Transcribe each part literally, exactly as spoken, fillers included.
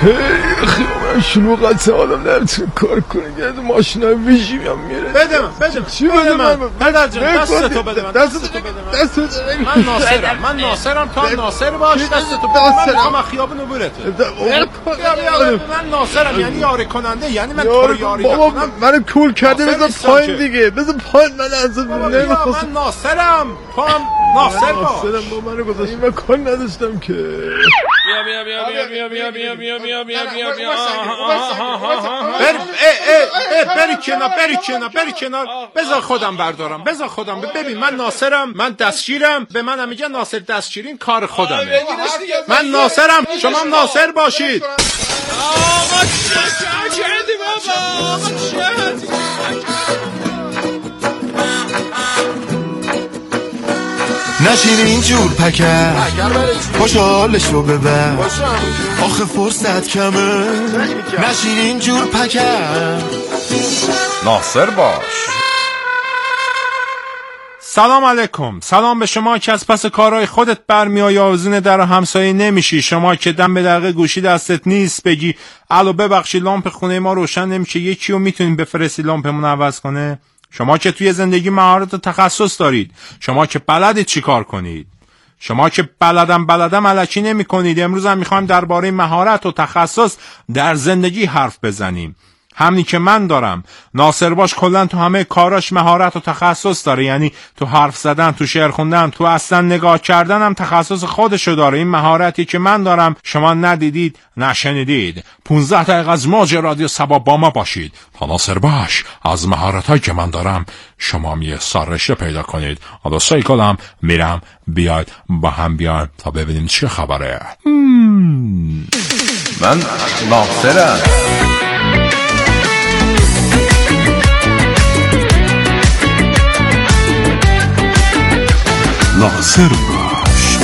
خیلی شلوغ هست آدم نمیتونه کار کنه. یه ماشین های ویژی هم میره. بده من بده من چی بده من؟ پدر جان دستتو بده من دستتو بده من دستتو بده من ناصرم من ناصرم تو هم ناصر باش. دستتو بده من میخوام خیابون عبورت. من ناصرم یعنی یاری کننده، یعنی من تو رو یاری نکنم. من کول کرده بذار پایین دیگه، بذار پایین. من از نمیخواستم. من ناصرم تو هم ناصر باش. ناصرم با منو گذاشتی، من کار نداشتم که. بیا بیا بیا بیا بیا بیا بیا بیا بیا بیا بیا بیا بر بری کنار بری کنار بری کنار بذار خودم بردارم بذار خودم. ببین من ناصرم، من دستگیرم، به منم میگن ناصر دستگیری، این کار خودمه. من ناصرم شما هم ناصر باشید. آقا چه کردی بابا؟ آقا چه نشین اینجور پکر خوشحالش رو ببر، آخه فرصت کمه. نشین اینجور پکر ناصر باش. سلام علیکم، سلام به شما که از پس کارهای خودت برمیای آویزون در همسایه نمیشی. شما که دم به دقیقه گوشی دستت نیست بگی الو ببخشی لامپ خونه ما روشن نمیشه، یکی رو میتونین بفرستی لامپمون عوض کنه. شما که توی زندگی مهارت و تخصص دارید، شما که بلدید چی کار کنید، شما که بلدم بلدم الکی نمی کنید. امروز هم میخوایم درباره مهارت و تخصص در زندگی حرف بزنیم. همین که من دارم. ناصر باش کلن تو همه کاراش مهارت و تخصص داره، یعنی تو حرف زدن، تو شعر خوندن، تو اصلا نگاه کردن هم تخصص خودشو داره. این مهارتی که من دارم شما ندیدید نشنیدید. پونزده دقیقه از موج رادیو سبا با ما باشید تا ناصر باش از مهارتایی که من دارم شما می سررشته پیدا کنید. حالا سیکلم میرم بیاید با هم بیایم تا ببینیم چه خبره. من ناصرم. ناصر باش.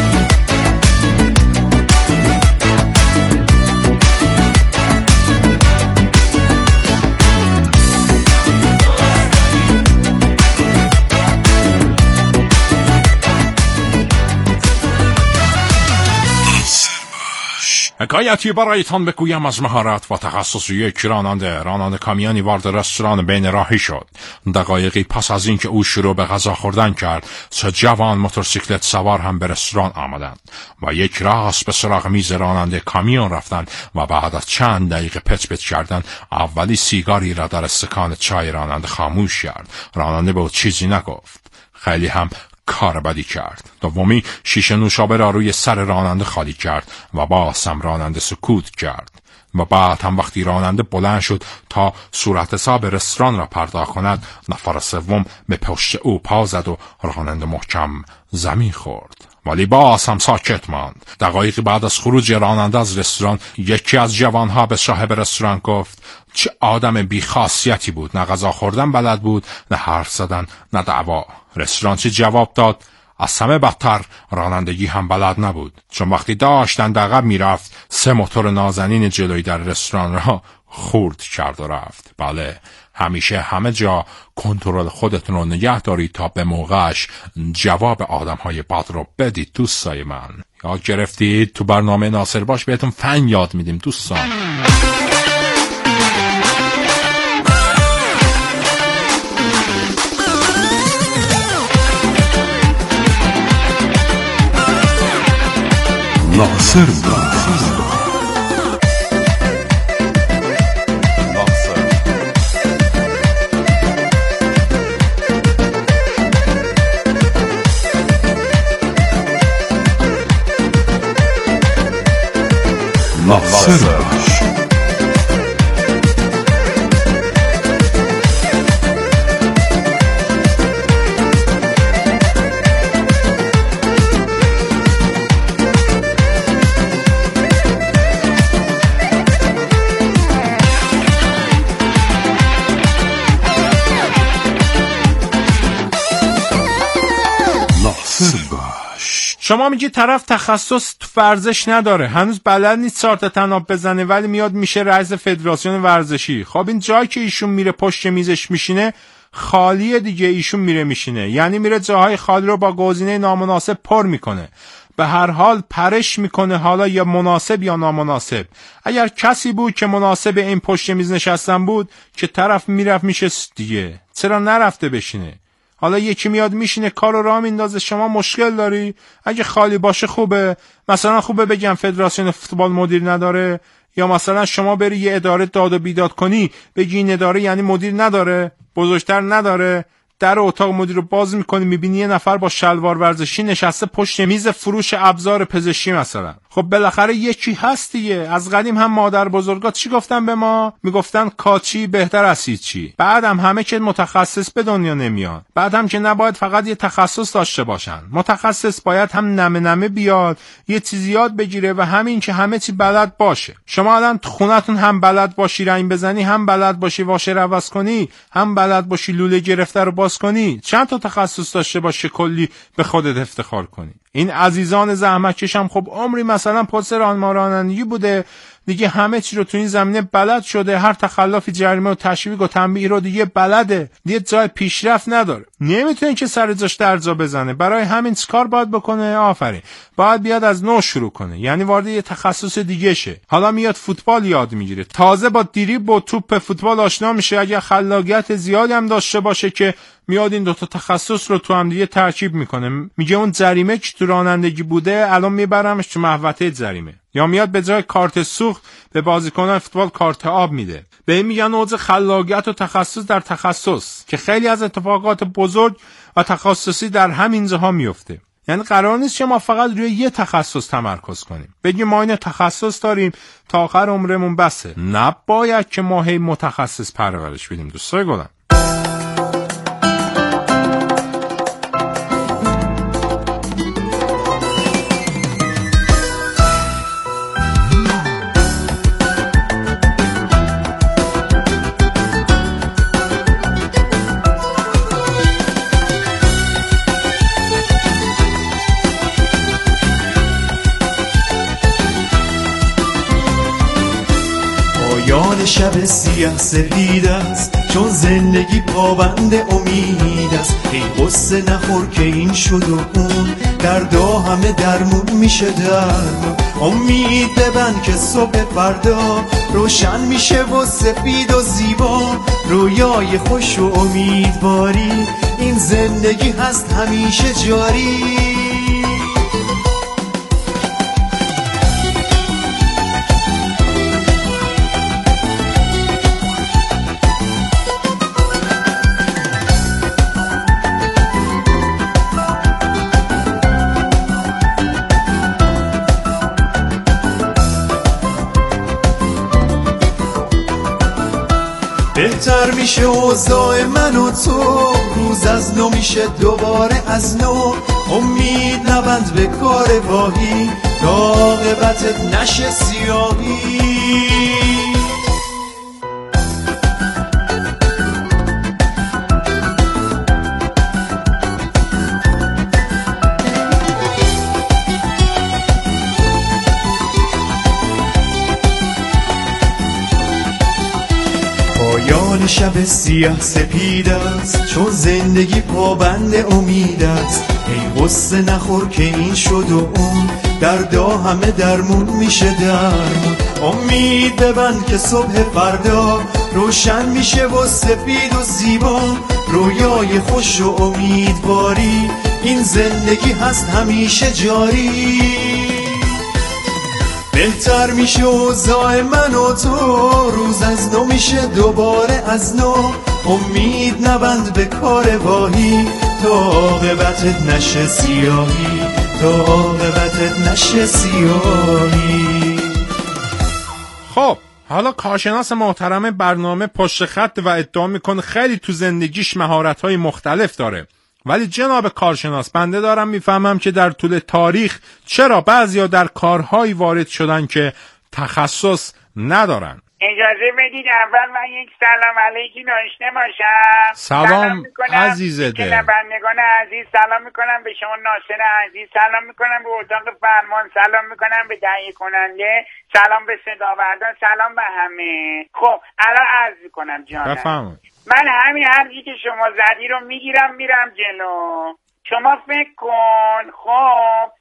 حکایتی برایتان بگویم از مهارت و تخصص یک راننده. راننده کامیونی وارد رستوران بین راهی شد. دقایقی پس از اینکه او شروع به غذا خوردن کرد، سه جوان موتورسیکلت سوار هم به رستوران آمدند و یک راست به سراغ میز راننده کامیون رفتند و بعد از چند دقیقه پچ پچ کردند اولی سیگاری را در استکان چای راننده خاموش کرد. راننده به او چیزی نگفت، خیلی هم کار بدی کرد. دومی شیشه نوشابه را روی سر راننده خالی کرد و باز هم راننده سکوت کرد و بعد هم وقتی راننده بلند شد تا صورت حساب رستوران را پرداخت کند، نفر سوم به پشت او پا زد و راننده محکم زمین خورد، ولی باز هم ساکت ماند. دقایقی بعد از خروج راننده از رستوران یکی از جوانها به صاحب رستوران گفت چه آدم بی‌خاصیتی بود، نه غذا خوردن بلد بود، نه حرف زدن، نه دعوا. رستورانچی جواب داد از همه بدتر رانندگی هم بلد نبود، چون وقتی داشتن عقب میرفت سه موتور نازنین جلوی در رستوران را خورد کرد و رفت. بله، همیشه همه جا کنترل خودتون رو نگه دارید تا به موقعش جواب آدم‌های بد رو بدید. دوستای من یاد گرفتید تو برنامه ناصر باش بهتون فن یاد میدیم دوستان. ناصر باش. ناصر باش. شما میگی طرف تخصص تو ورزش نداره، هنوز بلد نیست چهار تا تناب بزنه، ولی میاد میشه رئیس فدراسیون ورزشی. خب این جایی که ایشون میره پشت میزش میشینه خالیه دیگه، ایشون میره میشینه، یعنی میره جاهای خالی رو با گزینه نامناسب پر میکنه. به هر حال پرش میکنه، حالا یا مناسب یا نامناسب. اگر کسی بود که مناسب این پشت میز نشستن بود که طرف میرفت میشست دیگه، چرا نرفته بشینه؟ حالا یکی میاد میشینه کارو راه میندازه، شما مشکل داری؟ اگه خالی باشه خوبه، مثلا خوبه بگم فدراسیون فوتبال مدیر نداره، یا مثلا شما بری یه اداره داد و بیداد کنی بگی این اداره یعنی مدیر نداره، بزرگتر نداره. در اتاق مدیر رو باز میکنی میبینی یه نفر با شلوار ورزشی نشسته پشت میز فروش ابزار پزشکی مثلا. خب بالاخره یکی هست دیگه. از قدیم هم مادر بزرگات چی گفتن به ما؟ میگفتن کاچی بهتر از هیچی. بعدم همه که متخصص به دنیا نمیان، بعدم که نباید فقط یه تخصص داشته باشن، متخصص باید هم نمه نمه بیاد یه چیزی یاد بگیره و همین که همه چی بلد باشه. شما الان تو خونتون هم بلد باشی رنگ بزنی، هم بلد باشی واشر عوض کنی، هم بلد باشی لوله گرفته رو باز کنی، چند تا تخصص داشته باشه کلی به خودت افتخار کنی. این عزیزان زحمتکش هم خب عمری مثلا پست رانندگی بوده دیگه، همه چی رو تو این زمینه بلد شده، هر تخلفی جریمه و تشویق و تنبیه رو دیگه بلده، دیگه جای پیشرفت نداره، نمیتونه که سر جاش درجا بزنه. برای همین چیکار باید بکنه؟ آفرین، باید بیاد از نو شروع کنه، یعنی وارد یه تخصص دیگه شه. حالا میاد فوتبال یاد میگیره، تازه با دریبل و توپ فوتبال آشنا میشه، اگه خلاقیت زیادی هم داشته باشه که میاد این دو تا تخصص رو تو هم دیگه ترکیب میکنه، میگه اون جریمه که تو رانندگی بوده الان میبرمش تو محوطه جریمه. یا میاد به جای کارت سوخت به بازیکنان فوتبال کارت آب میده. به این میگن اوج خلاقیت و تخصص در تخصص، که خیلی از اتفاقات بزرگ و تخصصی در همین جاها میفته. یعنی قرار نیست که ما فقط روی یه تخصص تمرکز کنیم، بگیم ما این تخصص داریم تا آخر عمرمون بسه. نباید که ما هی متخصص پرورش بدیم. دوستای گلم، شب سیاه سپید است چون زندگی پابند امید است. ای قصه نخور که این شد و اون دردا همه درمون میشه درمون. امید ببند که صبح فردا روشن میشه و سپید و زیبا. رویای خوش و امیدواری این زندگی هست همیشه جاری. بهتر میشه اوضاع من و تو، روز از نو میشه دوباره از نو. امید نبند به کار واهی تا عاقبتت نشه سیاهی. پایان شب سیاه سپید است چون زندگی پابند امید است. ای قصه نخور که این شد و اون دردا همه درمون میشه درمون. امید ببند که صبح فردا روشن میشه و سپید و زیبا. رویای خوش و امیدواری این زندگی هست همیشه جاری. بهتر میشه اوضاع من و تو، روز از نو میشه دوباره از نو. امید نبند به کار واهی تا عاقبتت نشه سیاهی، تا عاقبتت نشه سیاهی. خب حالا کارشناس محترم برنامه پشت خط و ادعا میکنه خیلی تو زندگیش مهارت‌های مختلف داره. ولی جناب کارشناس، بنده دارم میفهمم که در طول تاریخ چرا بعضیا در کارهایی وارد شدن که تخصص ندارن. اجازه بدید اول من یک سلام علیکی داشته باشم. سلام عزیز دل. شنوندگان عزیز سلام میکنم به شما ناصر عزیز، سلام میکنم به اتاق فرمان، سلام میکنم به تهیه کننده، سلام به صداوردان، سلام به همه. خب الان عرض میکنم جانم، بفرمایید. من همین حرفی که شما زدی رو میگیرم میرم جلو. شما فکر کن خب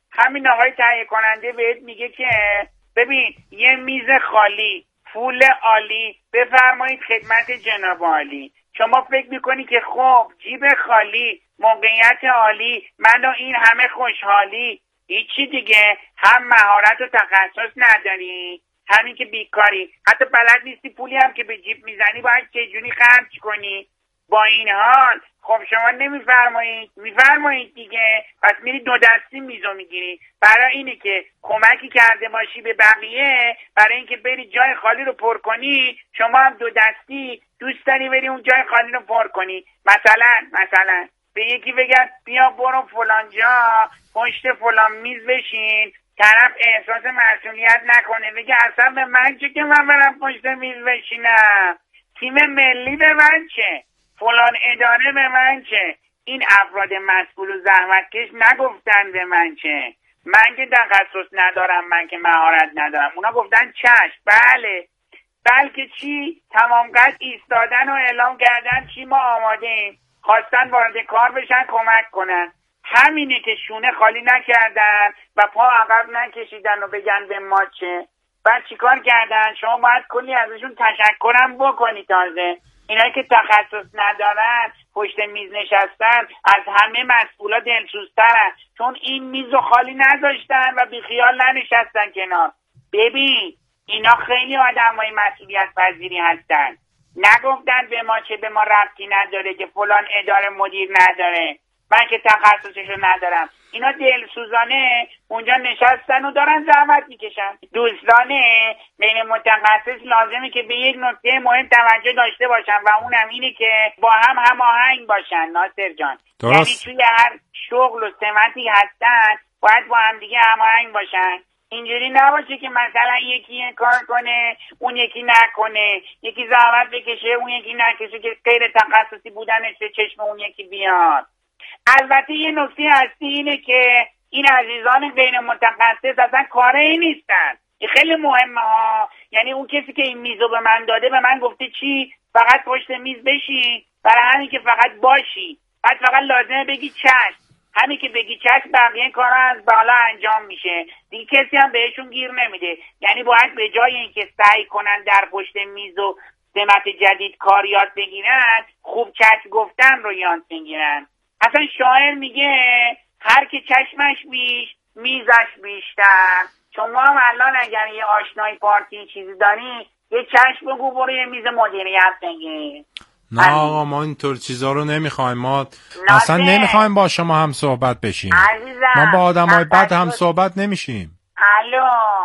همین آقای تهیه کننده بهت میگه که ببین یه میز خالی، پول عالی، بفرمایید خدمت جناب عالی. شما فکر میکنی که خب جیب خالی، موقعیت عالی، من و این همه خوشحالی، هیچی دیگه. هم مهارت و تخصص نداری، همین که بیکاری، حتی بلد نیستی پولی هم که به جیب میزنی باید چجوری خرج کنی. با این حال خب شما نمیفرمایید، میفرمایید دیگه، پس میری دو دستی میزو میگیری. برای اینه که کمکی کرده باشی به بقیه، برای اینکه بری جای خالی رو پر کنی، شما هم دو دستی دوست داری بری اون جای خالی رو پر کنی. مثلا مثلا به یکی بگن بیا برو فلان جا پشت فلان میز بشین، طرف احساس مسئولیت نکنه، بگه اصلا به من چه که من برم پشت میز بشینم، تیم ملی به من چه، فلان اداره به من چه. این افراد مسئول و زحمتکش نگفتن به من چه، من که تخصص ندارم، من که مهارت ندارم. اونا گفتن چشم، بله، بلکه چی؟ تمام قد ایستادن و اعلام کردن چی ما آماده ایم، خواستن وارد کار بشن، کمک کنن. همینه که شونه خالی نکردن و پا عقب نکشیدن و بگن به ما چه. بعد چیکار کردن؟ شما باید کلی ازشون تشکرم بکنی. تازه اینایی که تخصص ندارن پشت میز نشستن از همه مسئولا دلسوزترن، چون این میزو خالی نذاشتن و بیخیال ننشستن کنار. ببین اینا خیلی آدمای مسئولیت پذیری هستن، نگفتن به ما چه، به ما ربطی نداره که فلان اداره مدیر نداره، من که تخصصشو ندارم. اینا دلسوزانه اونجا نشستن و دارن زحمت میکشن. دوستانه بین متخصص لازمه که به یک نکته مهم توجه داشته باشن و اونم اینه که با هم هماهنگ باشن. ناصر جان درست. یعنی توی هر شغل و سمتی هستن باید با هم دیگه هماهنگ باشن. اینجوری نباشه که مثلا یکی این کار کنه اون یکی نکنه، یکی زحمت بکشه اون یکی نکشه، که غیر تخصصی بودنش به چشم اون یکی بیاد. البته یه نکته هستی اینه که این عزیزان غیر متخصص اصلا کاری نیستن. این خیلی مهمه ها. یعنی اون کسی که این میزو به من داده به من گفته چی؟ فقط پشت میز بشی، برای همین که فقط باشی، بعد فقط لازمه بگی چشم. همین که بگی چشم بقیه کارا از بالا انجام میشه دیگه، کسی هم بهشون گیر نمیده. یعنی باید به جای اینکه سعی کنن در پشت میز و سمت جدید کار یاد بگیرن، خوب چشم گفتن رو یاد بگیرن. اصلا شاعر میگه هر که چشمش بیش میزش بیشتر. شما هم الان اگر یه آشنایی پارتی چیزی داری یه چشم بگو برو یه میز مدیریت بگیر. نه آقا ما اینطور چیزا رو نمیخوایم، ما اصلا نمیخوایم با شما هم صحبت بشیم. عزیزم ما با آدمای بد هم صحبت نمیشیم. الو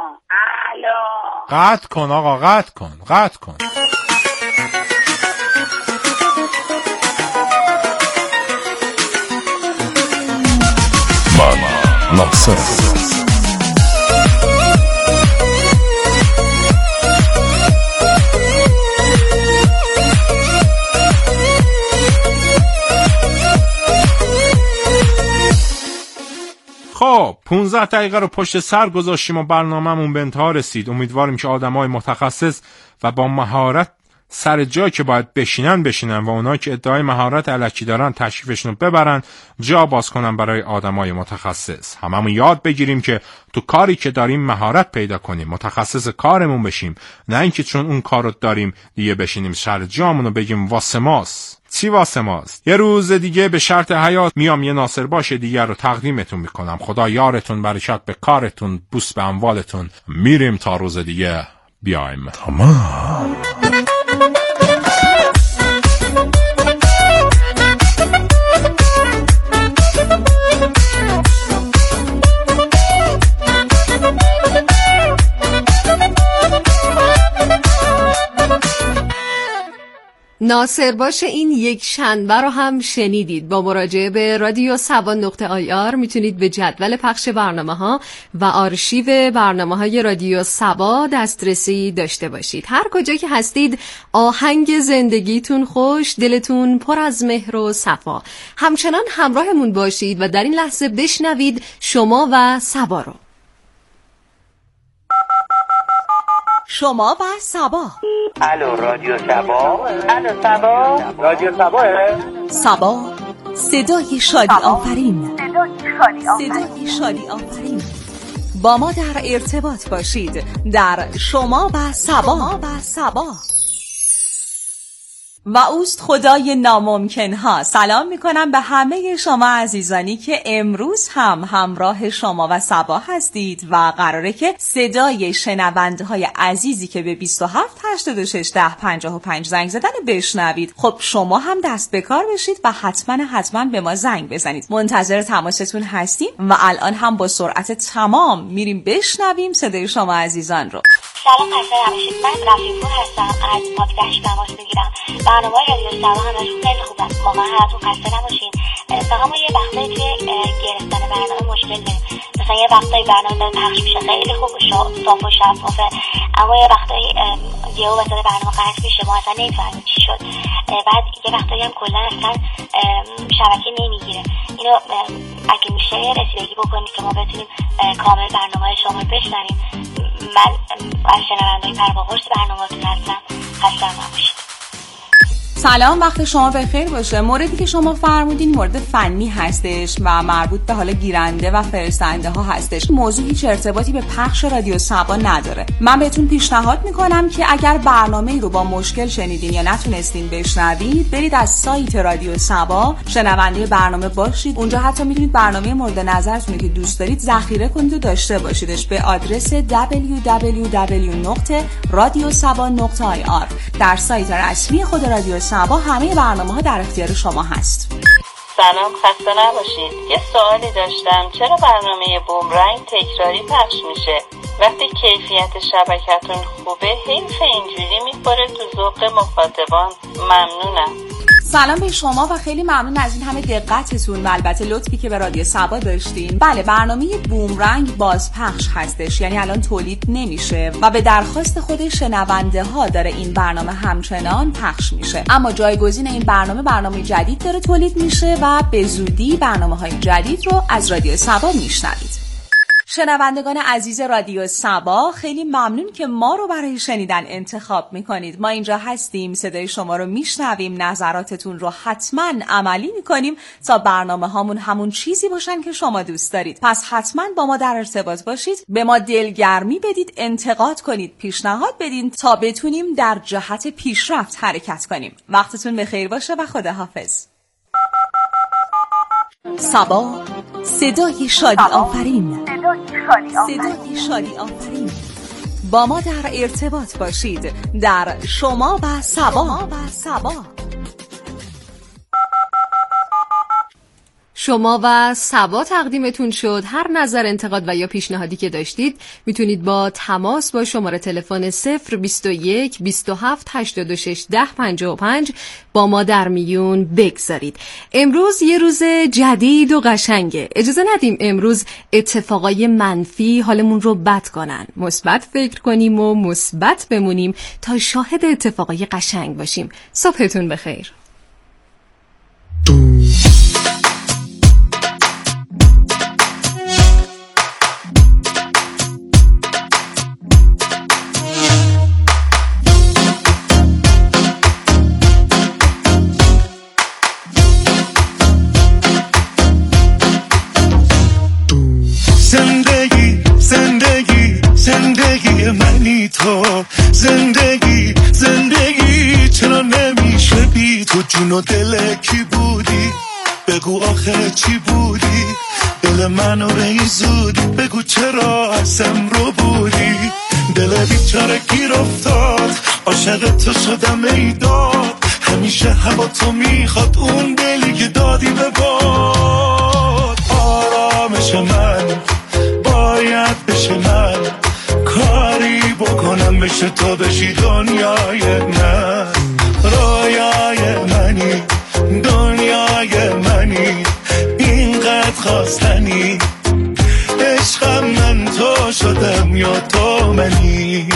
الو قطع کن آقا، قطع کن قطع کن. من ناصر. خب پونزده دقیقه رو پشت سر گذاشتیم و برنامه‌مون به انتها رسید. امیدواریم که آدمای متخصص و با مهارت سر جایی که باید بشینن بشینن و اونایی که ادعای مهارت الکی دارن تشریفشون رو ببرن جا باز کنن برای آدمای متخصص. هممون یاد بگیریم که تو کاری که داریم مهارت پیدا کنیم، متخصص کارمون بشیم، نه اینکه چون اون کارو داریم دیگه بشینیم سر جامون و بگیم واسه ماست. چی واسه ماست؟ یه روز دیگه به شرط حیات میام یه ناصر باشه دیگر رو تقدیمتون میکنم. خدا یارتون، برکت به کارتون، بوس به اموالتون. میریم تا روز دیگه بیایم. تمام. ناصر باشه این یک شنبه رو هم شنیدید. با مراجعه به رادیو سبا نقطه آی آر میتونید به جدول پخش برنامه ها و آرشیو برنامه های رادیو سبا دسترسی داشته باشید. هر کجا که هستید آهنگ زندگیتون خوش، دلتون پر از مهر و صفا. همچنان همراهمون باشید و در این لحظه بشنوید شما و سبا رو. شما و سبا. الو رادیو سبا. الو سبا. رادیو سباه. سبا صدای شادی آفرین. صدای شادی آفرین. با ما در ارتباط باشید در شما و سبا و سبا و اوست خدای ناممکن ها. سلام میکنم به همه شما عزیزانی که امروز هم همراه شما و سبا هستید و قراره که صدای شنونده های عزیزی که به بیست و هفت هشتاد و شش ده پنجاه و پنج زنگ زدن بشنوید. خب شما هم دست به کار بشید و حتما حتما به ما زنگ بزنید. منتظر تماستون هستیم و الان هم با سرعت تمام میریم بشنویم صدای شما عزیزان رو. سلام خسته نباشید. من رفیق‌پور هستم از پاکدشت تماس میگیرم. برنامه رادیو سبا همشون خیلی خوبه. واقعا هراتون خسته نباشین. فقط ما یه وقتایی توی گرفتن برنامه مشکل داریم. مثلا یه وقتایی برنامه داره پخش میشه خیلی خوب و صاف و شفافه، اما یه وقتایی یهو وسط برنامه قطع میشه، ما اصلا نمیفهمیم چی شد. بعد یه وقتایی هم کلا اصلا شبکه نمیگیره. اینو اگه میشه رسیدگی بکنید که ما بتونیم کامل برنامه شما رو بشنویم. من از شنونده‌های پرواقرص برنامه‌تون هستم. خسته نباشید. سلام، وقت شما بخیر باشه. موردی که شما فرمودین مورد فنی هستش و مربوط به حالا گیرنده و فرستنده ها هستش. موضوع هیچ ارتباطی به پخش رادیو سبا نداره. من بهتون پیشنهاد میکنم که اگر برنامه‌ای رو با مشکل شنیدین یا نتونستین بشنوید، برید از سایت رادیو سبا شنونده برنامه باشید. اونجا حتی میتونید برنامه مورد نظرتون که دوست دارید ذخیره کنید و داشته باشیدش به آدرس دبلیو دبلیو دبلیو دات رادیو سبا دات آی آر. در سایت رسمی خود رادیو سبا همه برنامه‌ها در اختیار شما هست. سلام، خسته نباشید. یه سوالی داشتم، چرا برنامه بومرنگ تکراری پخش میشه؟ وقتی کیفیت شبکتون خوبه حیف اینجوری میخوره تو ذوق مخاطبان. ممنونم. سلام به شما و خیلی ممنون از این همه دقتتون و البته لطفی که به رادیو سبا داشتین. بله، برنامه بومرنگ بازپخش هستش، یعنی الان تولید نمیشه و به درخواست خود شنونده ها داره این برنامه همچنان پخش میشه، اما جایگزین این برنامه برنامه جدید داره تولید میشه و به زودی برنامه های جدید رو از رادیو سبا میشنوید. شنوندگان عزیز رادیو سبا، خیلی ممنون که ما رو برای شنیدن انتخاب میکنید. ما اینجا هستیم، صدای شما رو میشنویم، نظراتتون رو حتما عملی میکنیم تا برنامه هامون همون چیزی باشن که شما دوست دارید. پس حتما با ما در ارتباط باشید، به ما دلگرمی بدید، انتقاد کنید، پیشنهاد بدین تا بتونیم در جهت پیشرفت حرکت کنیم. وقتتون بخیر باشه و خداحافظ. سبا، صدای شادی آفرین، صدای شادی آفرین. با ما در ارتباط باشید در شما و سبا و سبا. شما و سبا تقدیمتون شد. هر نظر، انتقاد و یا پیشنهادی که داشتید میتونید با تماس با شماره تلفن صفر بیست و یک بیست و هفت هشتاد و شش ده پنجاه و پنج با ما در میون بگذارید. امروز یه روز جدید و قشنگه. اجازه ندیم امروز اتفاقای منفی حالمون رو بد کنن. مثبت فکر کنیم و مثبت بمونیم تا شاهد اتفاقای قشنگ باشیم. صبحتون بخیر. منی تو زندگی زندگی چرا نمیشه بی تو؟ جون و دل کی بودی؟ بگو آخه چی بودی؟ دل منو به این زودی بگو چرا ازم رو بودی؟ دل بیچاره گیر افتاد، عاشق تو شدم ای داد، همیشه هوا تو میخواد، اون دلی که دادی به باد. آرامش من باید بشه من، کاری بکنم بشه تو بشی دنیای من. رویای منی، دنیای منی، اینقدر خواستنی، عشقم من تو شدم یا تو منی.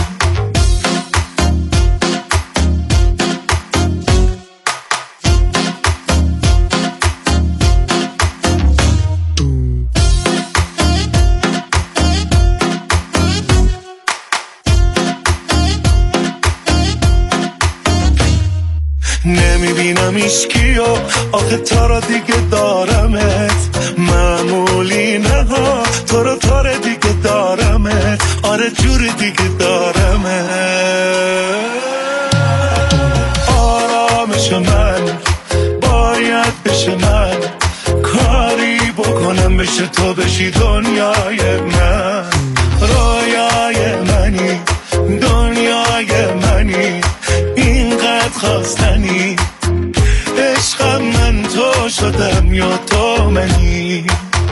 نمیبینم ایشکیو، آخه تا را دیگه دارمت، معمولی نه ها، تو رو تا را دیگه دارمت، آره جور دیگه دارمت. آرامش من باید بشه من، کاری بکنم بشه تو بشی دنیای من، رویای منی دنیای منی، اینقدر خواستنی، عشقم من تو شدم یا تو منی.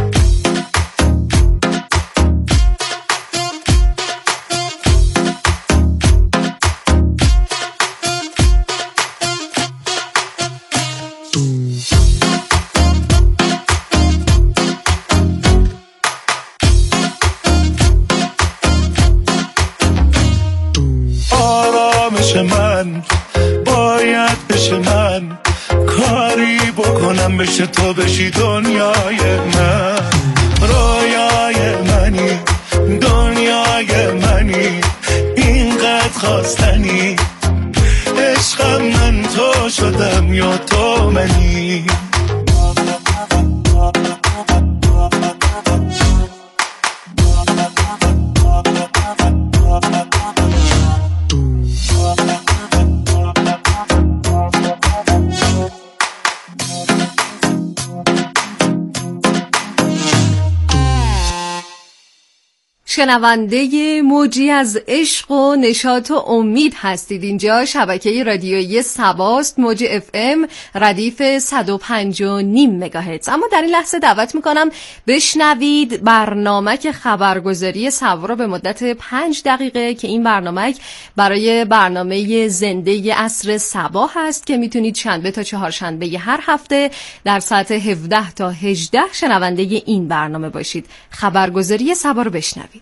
من باید بشه من، کاری بکنم بشه تو بشی دنیای من، رویای منی دنیای منی، اینقدر خواستنی، عشقم من تو شدم یا تو منی. شنونده موجی از عشق و نشاط و امید هستید. اینجا شبکه رادیویی سباست، موج اف ام ردیف صد و پنج و نیم مگاهرتز. اما در این لحظه دعوت میکنم بشنوید برنامه خبرگزاری سبا رو به مدت پنج دقیقه که این برنامه برای برنامه زنده عصر سبا هست که میتونید شنبه تا چهارشنبه هر هفته در ساعت هفده تا هجده شنونده این برنامه باشید. خبرگزاری سبا رو بشنوید.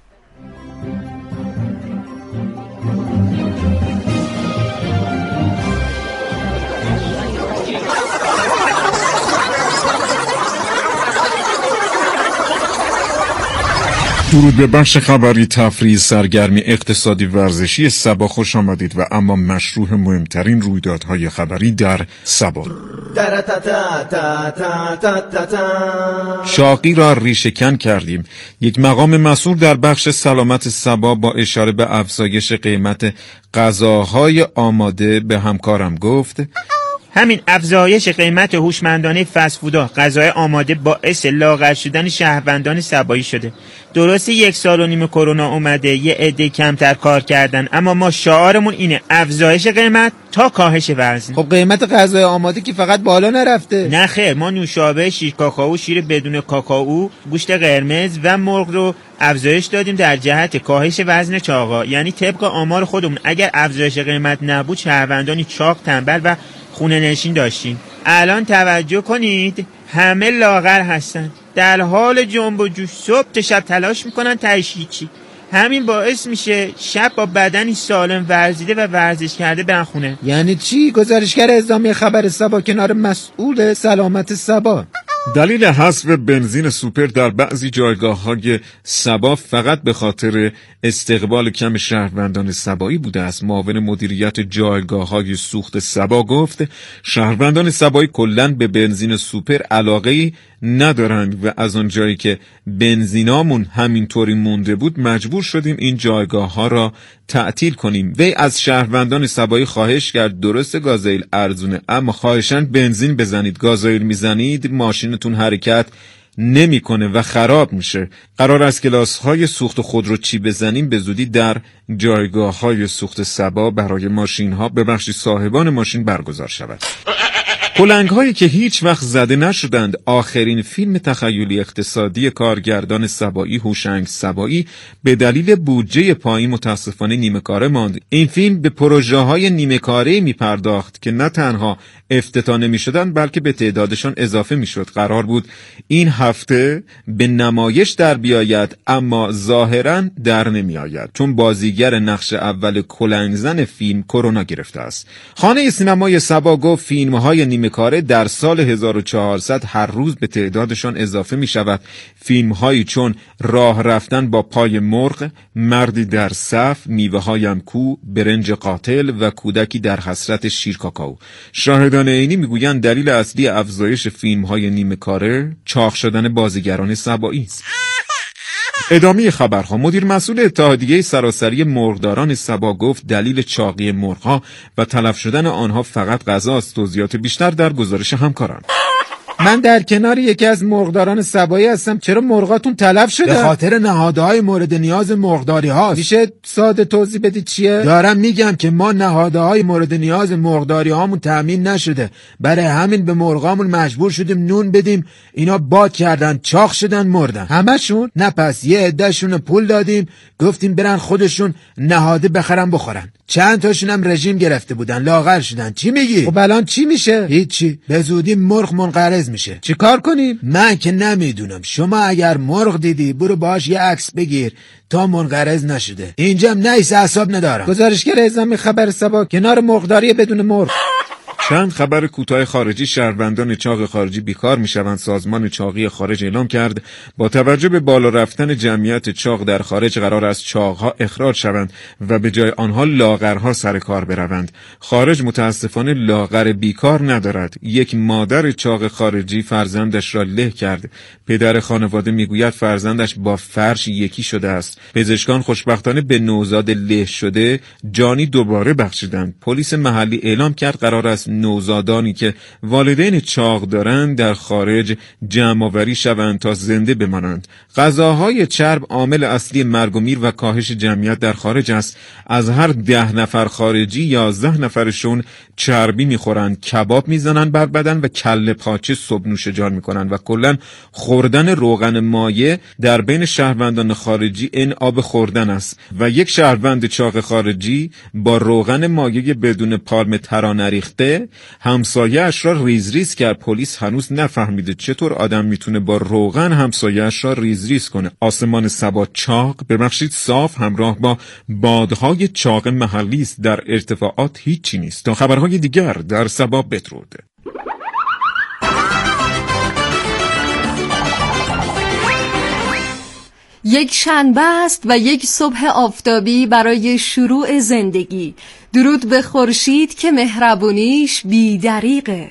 درود به بخش خبری، تفریح، سرگرمی، اقتصادی، ورزشی سبا خوش آمدید و اما مشروع مهمترین رویدادهای خبری در سبا. شاقی را ریشه‌کن کردیم. یک مقام مسئول در بخش سلامت سبا با اشاره به افزایش قیمت غذاهای آماده به همکارم گفت: همین افزایش قیمت هوشمندانه فست فودها، غذای آماده باعث لاغر شدن شهروندان سبایی شده. درسته یک سال و نیم کرونا اومده، یه عده کمتر کار کردن، اما ما شعارمون اینه افزایش قیمت تا کاهش وزن. خب قیمت غذای آماده که فقط بالا نرفته. نه خیر، ما نوشابه، شیر کاکائو، شیر بدون کاکائو، گوشت قرمز و مرغ رو افزایش دادیم در جهت کاهش وزن چاقا. یعنی طبق آمار خودمون اگر افزایش قیمت نبود شهروندانی چاق، تنبل و خونه نشین داشتیم. الان توجه کنید، همه لاغر هستن، در حال جنب و جوش، صبح تا شب تلاش میکنن تهش هیچی. همین باعث میشه شب با بدنی سالم ورزیده و ورزش کرده برن خونه. یعنی چی؟ گزارشگر اعزامی خبر سبا کنار مسئول سلامت سبا. دلیل حذف بنزین سوپر در بعضی جایگاه‌های سبا فقط به خاطر استقبال کم شهروندان سبایی بوده است. معاون مدیریت جایگاه‌های سوخت سبا گفت شهروندان سبایی کلاً به بنزین سوپر علاقه‌ای ندارند و از آن جایی که بنزینامون همینطوری مونده بود مجبور شدیم این جایگاه‌ها را تعطیل کنیم. وی از شهروندان سبایی خواهش کرد درست گازوئیل ارزونه، اما خواهشاً بنزین بزنید. گازوئیل میزنید ماشینتون حرکت نمیکنه و خراب میشه. قرار است کلاس‌های سوخت خودرو چی بزنیم به زودی در جایگاه‌های سوخت سبا برای ماشین‌ها به بخش صاحبان ماشین برگزار شود. کلنگ هایی که هیچ وقت زده نشدند، آخرین فیلم تخیلی اقتصادی کارگردان سبایی هوشنگ سبایی به دلیل بودجه پایین متاسفانه نیمه کاره ماند. این فیلم به پروژه های نیمه کاره می پرداخت که نه تنها افتتاح نمی شدند بلکه به تعدادشان اضافه می شد. قرار بود این هفته به نمایش در بیاید اما ظاهراً در نمی آید چون بازیگر نقش اول کلنگزن فیلم کرونا گرفته است. خانه سینمای سبا گفت فیلم های نیمه نیمه کاره در سال هزار و چهارصد هر روز به تعدادشان اضافه می شود. فیلم هایی چون راه رفتن با پای مرغ، مردی در صف، میوه هایم کو، برنج قاتل و کودکی در حسرت شیر کاکائو. شاهدان عینی میگویند دلیل اصلی افزایش فیلم های نیمه کاره چاق شدن بازیگران سبایی است. ادامه خبرها. مدیر مسئول اتحادیه سراسری مرغداران سبا گفت دلیل چاقی مرغها و تلف شدن آنها فقط غذاست. توضیحات بیشتر در گزارش همکاران. من در کنار یکی از مرغداران سبایی هستم. چرا مرغاتون تلف شده؟ به خاطر نهادهای مورد نیاز مرغداری هاست. میشه ساده توضیح بدی چیه؟ دارم میگم که ما نهادهای مورد نیاز مرغداری هامون تامین نشده، برای همین به مرغامون مجبور شدیم نون بدیم، اینا باد کردن، چاق شدن، مردن. همشون؟ نه، پس یه عدهشون پول دادیم، گفتیم برن خودشون نهاده بخرن بخورن. چند تاشون هم رژیم گرفته بودن، لاغر شدن. چی میگی؟ خب الان چی میشه؟ هیچی، به زودی مرغ منقرض میشه. چی کار کنیم؟ من که نمیدونم. شما اگر مرغ دیدی برو باش یه عکس بگیر تا منقرض نشده. اینجا هم نیست، اعصاب ندارم. گزارشگر اعزامی خبر سبا کنار مرغداری بدون مرغ. چند خبر کوتاه خارجی. شهروندان چاق خارجی بیکار میشوند. سازمان چاقی خارج اعلام کرد با توجه به بالا رفتن جمعیت چاق در خارج قرار است چاقها اخراج شوند و به جای آنها لاغرها سر کار بروند. خارج متاسفانه لاغر بیکار ندارد. یک مادر چاق خارجی فرزندش را له کرد. پدر خانواده میگوید فرزندش با فرش یکی شده است. پزشکان خوشبختانه به نوزاد له شده جانی دوباره بخشیدند. پلیس محلی اعلام کرد قرار است نوزادانی که والدین چاق دارند در خارج جمع‌آوری شوند تا زنده بمانند. غذاهای چرب عامل اصلی مرگ و میر و کاهش جمعیت در خارج است. از هر ده نفر خارجی یازده نفرشون چربی میخورند، کباب میزنند بر بدن و کله پاچه صبح نوش جان میکنند و کلا خوردن روغن مایع در بین شهروندان خارجی این آب خوردن است و یک شهروند چاق خارجی با روغن مایع بدون پالم ترانه ریخته همسایه‌اش را ریز ریز کرد. پلیس هنوز نفهمیده چطور آدم میتونه با روغن همسایه‌اش را ریز ریز کنه. آسمان سبا چاق، ببخشید صاف، همراه با بادهای چاق محلی است. در ارتفاعات هیچی نیست. تا خبرهای دیگر در سبا بدرود. یک شنبه است و یک صبح آفتابی برای شروع زندگی. درود به خورشید که مهربونیش بی دریغه.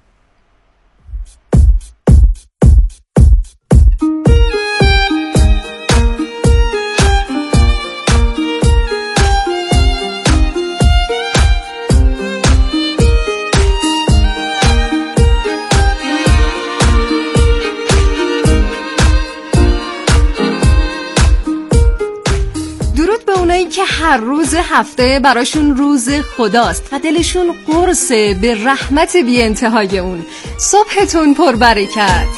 که هر روز هفته براشون روز خداست و دلشون قرصه به رحمت بی انتهای اون. صبحتون پر برکت.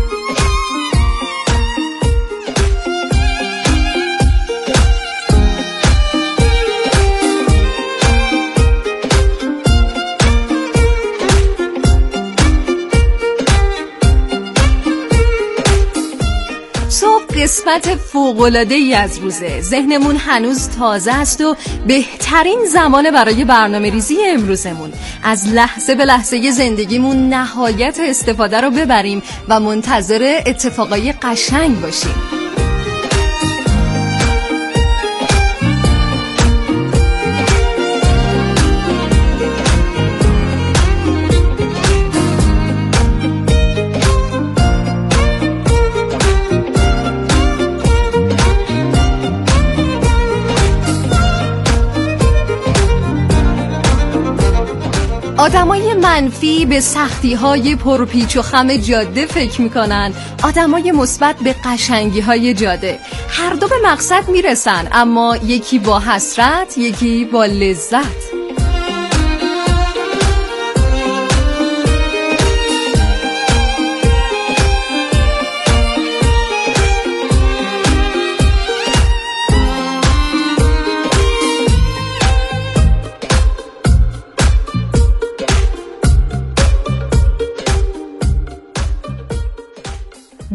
قسمت فوق‌العاده‌ای از روزه. ذهنمون هنوز تازه است و بهترین زمان برای برنامه‌ریزی امروزمون. از لحظه به لحظه زندگیمون نهایت استفاده رو ببریم و منتظر اتفاقای قشنگ باشیم. آدمای منفی به سختی‌های پرپیچ و خم جاده فکر می‌کنن، آدمای مثبت به قشنگی‌های جاده. هر دو به مقصد میرسن، اما یکی با حسرت، یکی با لذت.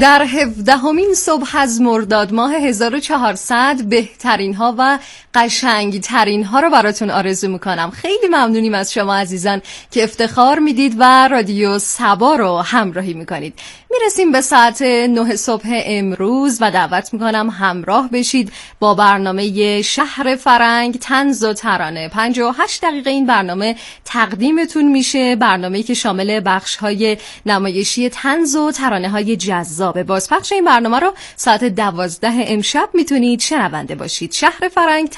در هفدهمین صبح از مرداد ماه هزار و چهارصد بهترین ها و قشنگ ترین ها رو براتون آرزو میکنم. خیلی ممنونیم از شما عزیزان که افتخار میدید و رادیو سبا رو همراهی میکنید. میرسیم به ساعت نه صبح امروز و دعوت میکنم همراه بشید با برنامه شهر فرنگ طنز و ترانه. پنجاه و هشت دقیقه این برنامه تقدیمتون میشه، برنامه‌ای که شامل بخش‌های نمایشی طنز و ترانه‌های جذاب. بازپخش این برنامه رو ساعت دوازده امشب میتونید شنونده باشید. شهر فرنگ